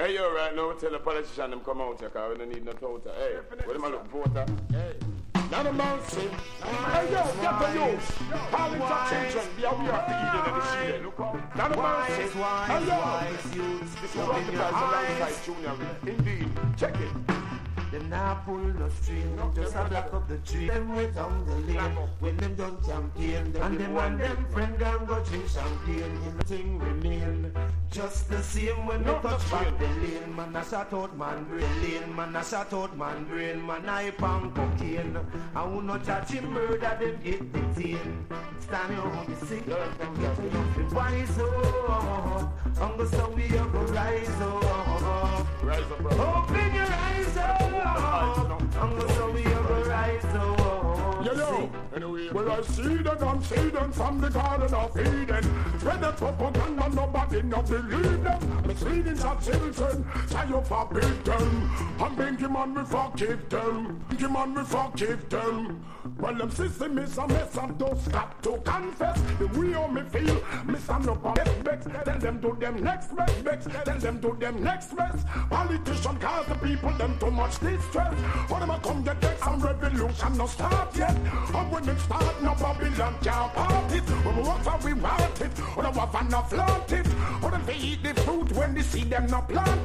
Hey, yo, right now, tell the politician them come out here, because we don't need no total. Hey, what am I look voter? Hey. Not a mercy. Hey, yo, get the youth. Calling your children. Be aware of the Eden and the shade. Not a mercy. Hey, yo. This is what the guys alongside Junior. Indeed. Check it. Them now pull no string, just a block up the tree. Them wait on the lane when them done campaign. And them friend them go drink champagne. Nothing remain, just the same when they touch back the lane. Man a shot out man brain, man a shot out man brain. Man I punk cocaine, I will not judge him murder them get detained. Stand here on the sick, get wise up. Uncle so we are go rise up. Rise up, bro. Open your eyes up. I'm gonna be a rise up. Yo, anyway. Well, I see them from the Garden of Eden. Spread the propaganda, nobody not believe them. Misleading our children, say you forbid them. I'm thinking man, we forgive them. Thinking man, we forgive them. Well, them system is a mess and those got to confess. The way how me feel, me stand up on vex. Tell them to them next vex. Tell them to them next vex. Politicians cause the people them too much distress. When them a come get vex and revolution no start yet. And when it start, no Babylon can't part it. When we want it, we want it. When we want to flaunt it. When they eat the fruit when they see them not plant